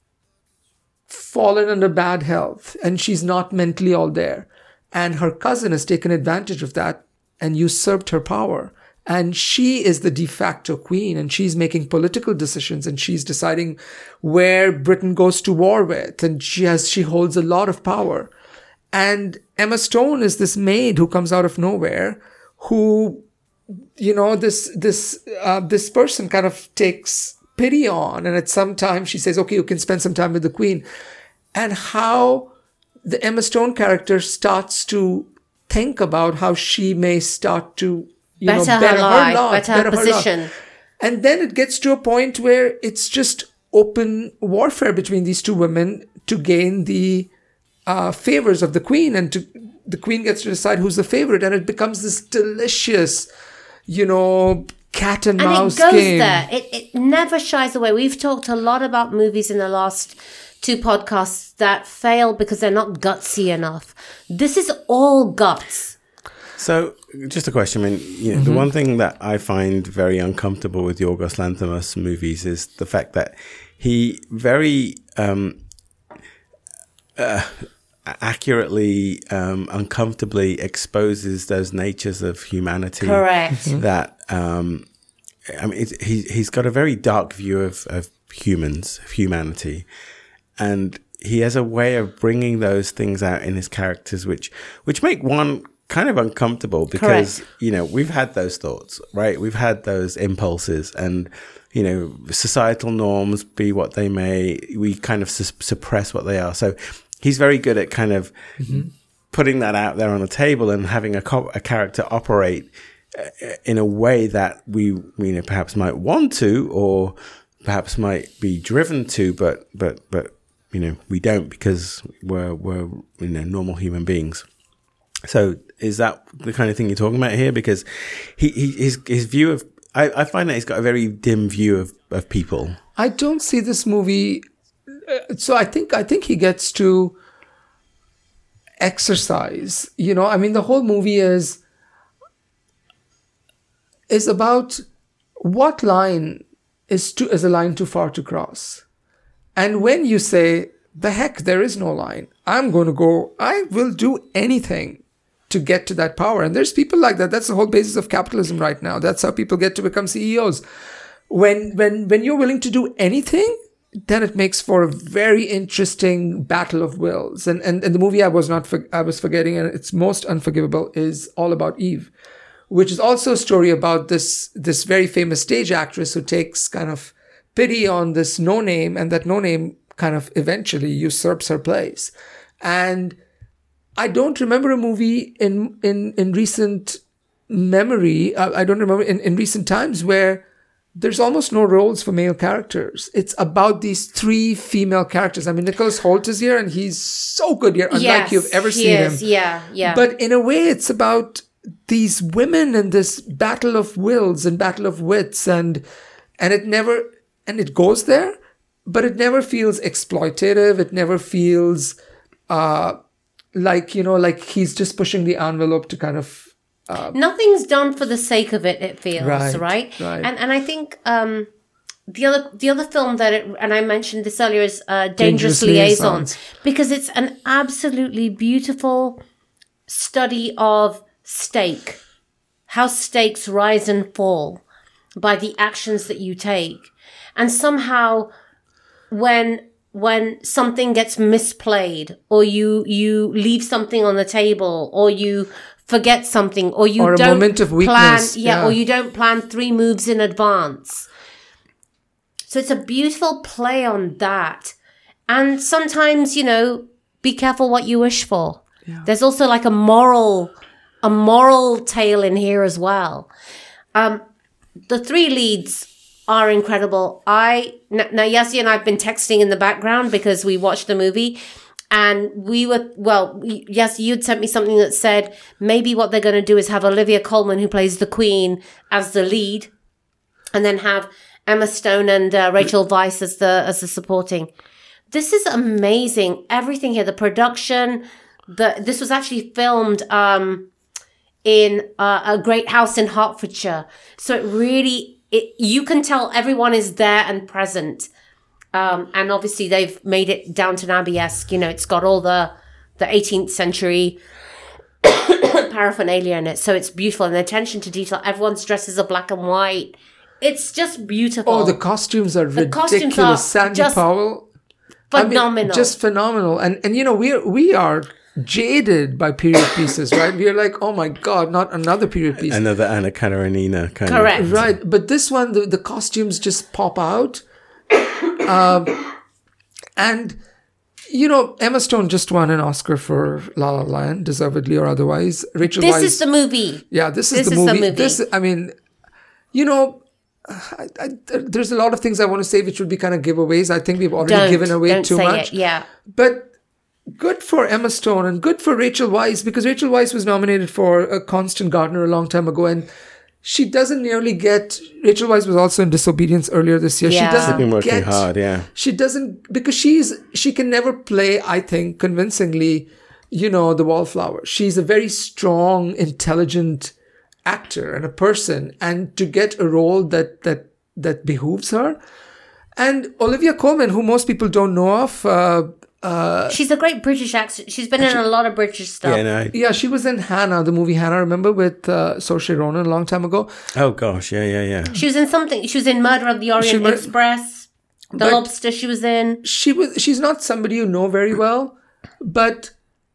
fallen under bad health and she's not mentally all there, and her cousin has taken advantage of that and usurped her power, and she is the de facto queen, and she's making political decisions, and she's deciding where Britain goes to war with, and she has she holds a lot of power. And Emma Stone is this maid who comes out of nowhere, who, you know, this this uh, this person kind of takes pity on, and at some time she says, okay, you can spend some time with the queen. And how the Emma Stone character starts to think about how she may start to, you better know, her better her life, lot, better her better her position. lot. And then it gets to a point where it's just open warfare between these two women to gain the uh, favors of the queen, and to the queen gets to decide who's the favorite, and it becomes this delicious, you know, cat and, and mouse it goes game. there. It, it never shies away. We've talked a lot about movies in the last two podcasts that fail because they're not gutsy enough. This is all guts. So, just a question. I mean, you know, mm-hmm. the one thing that I find very uncomfortable with Yorgos Lanthimos movies is the fact that he very um, uh, accurately, um, uncomfortably exposes those natures of humanity. Correct. That um, I mean, it, he he's got a very dark view of, of humans, of humanity, and he has a way of bringing those things out in his characters, which which make one kind of uncomfortable because, Correct. you know, we've had those thoughts, right? We've had those impulses, and, you know, societal norms, be what they may, we kind of su- suppress what they are. So he's very good at kind of mm-hmm. putting that out there on the table and having a, co- a character operate in a way that we, you know, perhaps might want to, or perhaps might be driven to, but, but, but, you know, we don't, because we're, we're, you know, normal human beings. So is that the kind of thing you're talking about here? Because he, he his his view of I, I find that he's got a very dim view of, of people. I don't see this movie. Uh, so I think I think he gets to exercise. You know, I mean, the whole movie is is about what line is too is a line too far to cross, and when you say the heck, there is no line. I'm going to go. I will do anything to get to that power. And there's people like that. That's the whole basis of capitalism right now. That's how people get to become C E Os. When when when you're willing to do anything, then it makes for a very interesting battle of wills. And and, and the movie I was not for, I was forgetting, and it's most unforgivable, is All About Eve, which is also a story about this this very famous stage actress who takes kind of pity on this no name, and that no name kind of eventually usurps her place. And I don't remember a movie in in, in recent memory, uh, I don't remember in, in recent times where there's almost no roles for male characters. It's about these three female characters. I mean, Nicholas Hoult is here and he's so good here, unlike yes, you've ever he seen is. him. Yeah, yeah. But in a way, it's about these women and this battle of wills and battle of wits, and and it never and it goes there, but it never feels exploitative. It never feels uh, like, you know, like he's just pushing the envelope to kind of. Uh, Nothing's done for the sake of it. It feels Right, right, right. and and I think um, the other the other film that it, and I mentioned this earlier is uh, Dangerous, Dangerous Liaisons, Liaisons. because it's an absolutely beautiful study of stake, how stakes rise and fall by the actions that you take, and somehow when when something gets misplayed, or you you leave something on the table, or you forget something, or you Or a don't moment of plan, weakness, yeah, yeah. or you don't plan three moves in advance. So it's a beautiful play on that. And sometimes, you know, be careful what you wish for. Yeah. There's also like a moral, a moral tale in here as well. Um, the three leads are incredible. I n- now Yassi and I've been texting in the background because we watched the movie. And we were, well, yes, you'd sent me something that said maybe what they're going to do is have Olivia Colman, who plays the Queen, as the lead, and then have Emma Stone and uh, Rachel Weisz as the as the supporting. This is amazing. Everything here, the production, the this was actually filmed um, in uh, a great house in Hertfordshire. So it really, it, you can tell everyone is there and present. Um, and obviously they've made it Downton Abbey-esque. You know, it's got all the the eighteenth century paraphernalia in it. So it's beautiful. And the attention to detail. Everyone's dresses are black and white. It's just beautiful. Oh, the costumes are The ridiculous. costumes are Sandy just Powell. I mean, phenomenal. just phenomenal. And, and you know, we are, we are jaded by period pieces, right? We are like, oh my God, not another period piece. Another Anna Karenina kind Correct. of. Right. But this one, the, the costumes just pop out. Um, and, you know, Emma Stone just won an Oscar for La La Land, deservedly or otherwise. Rachel this Weisz, is the movie. yeah, this is, this the, is the movie. movie. This, I mean, you know, I, I, there's a lot of things I want to say which would be kind of giveaways. I think we've already Don't, given away don't too say much. it. Yeah. But good for Emma Stone and good for Rachel Weisz, because Rachel Weisz was nominated for a Constant Gardener a long time ago, and she doesn't nearly get. Rachel Weisz was also in Disobedience earlier this year. Yeah. She doesn't Been working get. hard, yeah. She doesn't, because she's she can never play, I think, convincingly, you know, the wallflower. She's a very strong, intelligent actor and a person, and to get a role that that that behooves her. And Olivia Colman, who most people don't know of, uh, uh, She's a great British actor. She's been in a lot of British stuff. Yeah, no. yeah, she was in Hannah, the movie Hannah, remember, with uh, Saoirse Ronan a long time ago. Oh gosh, yeah, yeah, yeah. She was in something. She was in Murder of the Orient She mur- Express. The But- Lobster she was in. She was. She's not somebody you know very well, but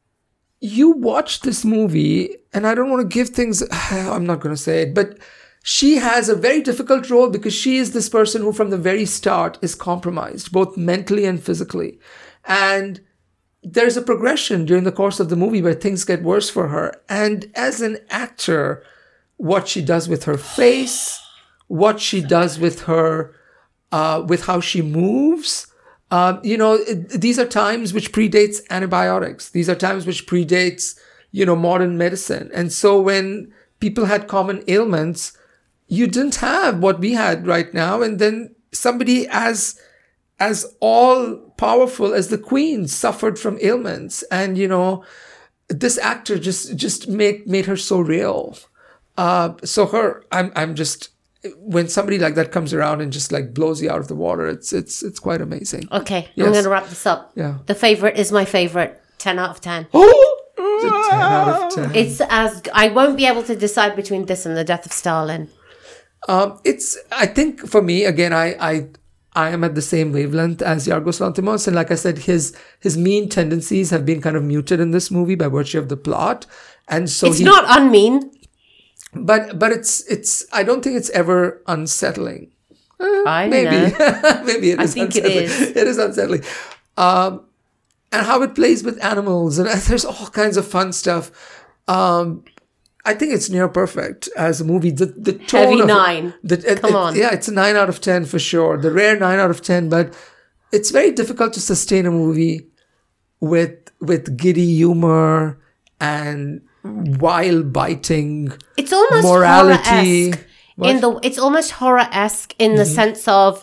you watch this movie, and I don't want to give things. I'm not going to say it, but she has a very difficult role because she is this person who, from the very start, is compromised both mentally and physically, and there's a progression during the course of the movie where things get worse for her. And as an actor, what she does with her face, what she does with her, uh, with how she moves. Um, you know, it, these are times which predates antibiotics. These are times which predates, you know, modern medicine. And so when people had common ailments, you didn't have what we had right now. And then somebody as as all powerful as the Queen suffered from ailments, and you know, this actor just just made made her so real. Uh, so her, I'm I'm just when somebody like that comes around and just like blows you out of the water, it's it's it's quite amazing. Okay, Yes. I'm going to wrap this up. Yeah. The favorite is my favorite. ten out of ten. Oh, it's a ten out of ten. It's as I won't be able to decide between this and The Death of Stalin. Um, it's I think for me again, I I. I am at the same wavelength as Yorgos Lanthimos, and like I said, his his mean tendencies have been kind of muted in this movie by virtue of the plot, and so It's he, not unmean. but but it's it's I don't think it's ever unsettling. I don't Maybe know. maybe it I is. think it unsettling. is. It is unsettling, um, and how it plays with animals, and there's all kinds of fun stuff. Um, I think it's near perfect as a movie. The the tone Heavy of it- nine. The, it- Come it- on. yeah, it's a nine out of ten for sure. The rare nine out of ten, but it's very difficult to sustain a movie with with giddy humor and wild biting It's almost morality. horror-esque. In the, it's almost horror-esque in the sense of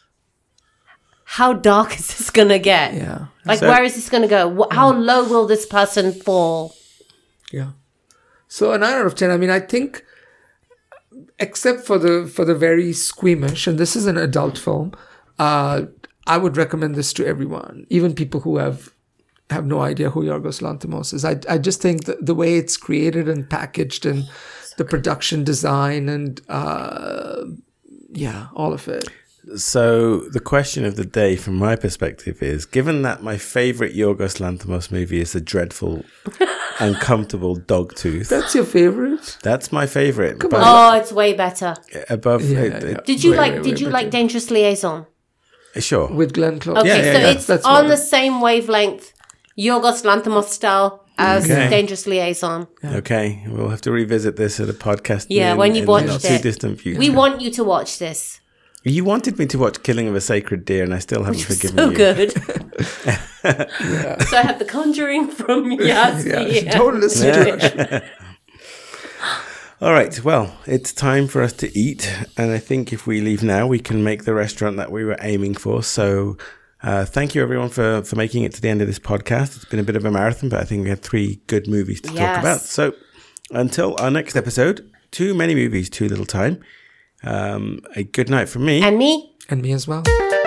how dark is this gonna get? Yeah, Like, So- where is this gonna go? Wh- How low will this person fall? yeah. So a nine out of ten. I mean, I think, except for the for the very squeamish, and this is an adult film, uh, I would recommend this to everyone, even people who have have no idea who Yorgos Lanthimos is. I I just think the, the way it's created and packaged, and the production design, and uh, yeah, all of it. So the question of the day from my perspective is, given that my favorite Yorgos Lanthimos movie is a dreadful, uncomfortable Dogtooth, That's your favorite? that's my favorite. Come but Oh, it's way better. above, Yeah, it, yeah, yeah. it- Did you Way, like? way, Did way you like better. Dangerous Liaison? sure. With Glenn Close. Okay, Yeah, yeah, so yeah. it's That's on what- the same wavelength, Yorgos Lanthimos style as Okay. Dangerous Liaison. Okay, we'll have to revisit this at a podcast. Yeah, in- when you've in the watched not too it. distant future. We want you to watch this. You wanted me to watch Killing of a Sacred Deer, and I still haven't It's forgiven so you. good. Yeah. So I have The Conjuring from Yazzie. Yeah. Don't listen to it. All right, well, it's time for us to eat, and I think if we leave now, we can make the restaurant that we were aiming for. So uh, thank you, everyone, for, for making it to the end of this podcast. It's been a bit of a marathon, but I think we had three good movies to Yes. talk about. So until our next episode, too many movies, too little time. Um, a good night from me. And me? And me as well.